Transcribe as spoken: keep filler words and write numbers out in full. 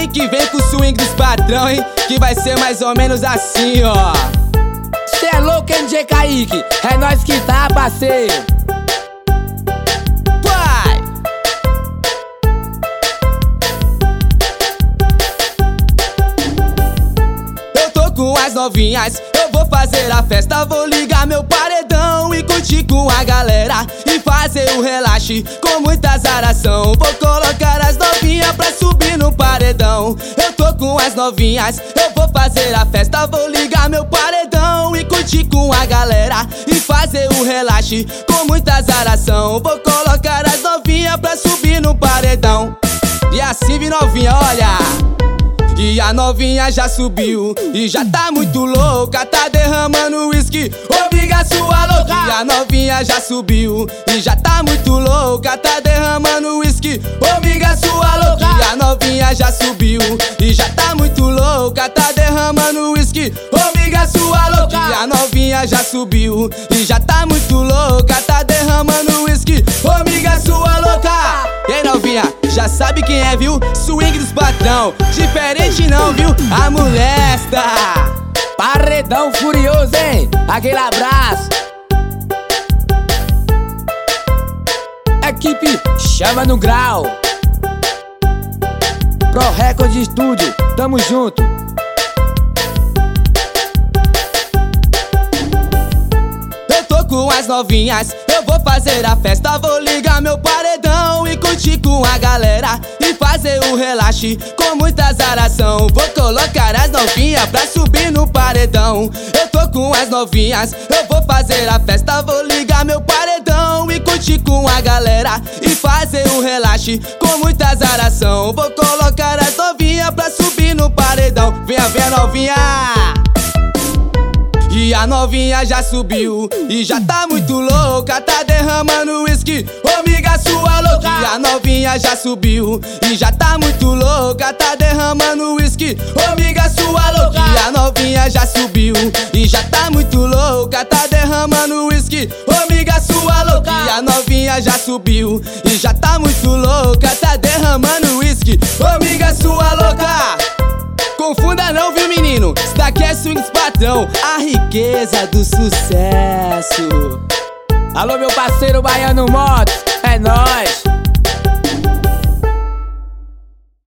que vem com o swing dos patrão, hein? Que vai ser mais ou menos assim, ó. Cê é louco, M J Kaique? É nós que tá, parceiro. Vai! Eu tô com as novinhas, eu vou fazer a festa. Vou ligar meu paredão e curtir com a galera e fazer o relaxe com muita zaração. Vou colocar as novinhas pra subir no paredão. Eu tô com as novinhas, eu vou fazer a festa. Vou ligar meu paredão e curtir com a galera e fazer o relaxe com muita zaração. Vou colocar as novinhas pra subir no paredão. E assim vi novinha, olha. E a novinha já subiu e já tá muito louca, tá derramando uísque, obriga sua louca. E a novinha já subiu e já tá muito louca, tá derramando uísque, obriga sua louca. E a novinha já subiu e já tá muito louca, tá derramando uísque, obriga sua louca. E a novinha já subiu e já tá muito louca, tá derramando uísque, obriga sua louca. E aí, novinha, já sabe quem é, viu? Swing dos patrão, diferente não, viu? A molesta. Paredão furioso, hein? Aquele abraço. Equipe chama no grau. Pro Record Studio, tamo junto. Eu tô com as novinhas, eu vou fazer a festa. Vou ligar meu paredão e curtir com a galera e fazer o relaxe com muita zaração. Vou colocar as novinhas pra subir no paredão. Eu tô com as novinhas, eu vou fazer a festa. Vou ligar meu paredão e curtir com a galera e fazer o relaxe com muita zaração. Vou colocar as novinhas pra subir no paredão. Venha, venha, novinha. E a novinha já subiu e já tá muito louca, tá derramando uísque, obriga sua louca. E a novinha já subiu e já tá muito louca, tá derramando uísque, obriga sua louca. E a novinha já subiu e já tá muito louca, tá derramando uísque, obriga sua louca. E a novinha já subiu e já tá muito louca, tá derramando uísque, obriga sua louca. Confunda não, viu, menino? Isso daqui é swing dos patrão, a riqueza do sucesso. Alô, meu parceiro Baiano Motos, é nóis.